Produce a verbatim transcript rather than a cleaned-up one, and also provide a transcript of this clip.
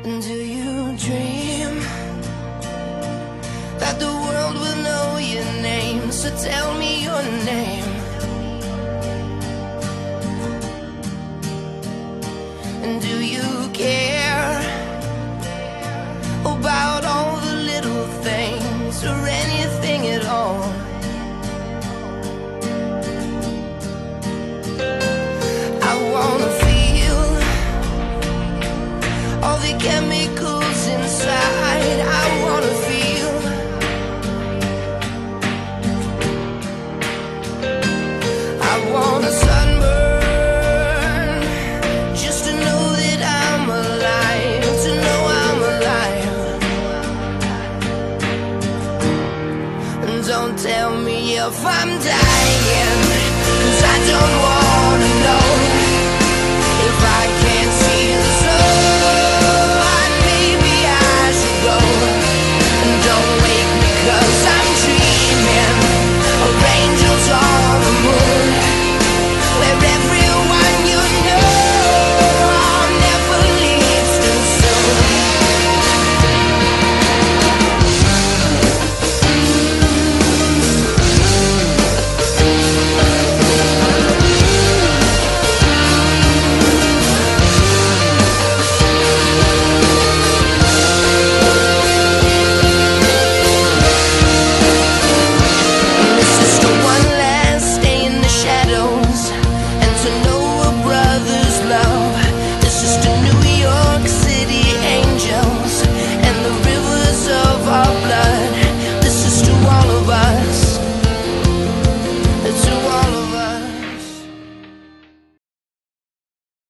And do you dream that the world will know your name? So tell me your name. And do you care about all the little things or anything at all? I wanna feel all the chemicals inside. I wanna feel I wanna sunburn just to know that I'm alive, to know I'm alive. And don't tell me if I'm dying, 'cause I don't wanna know if I can't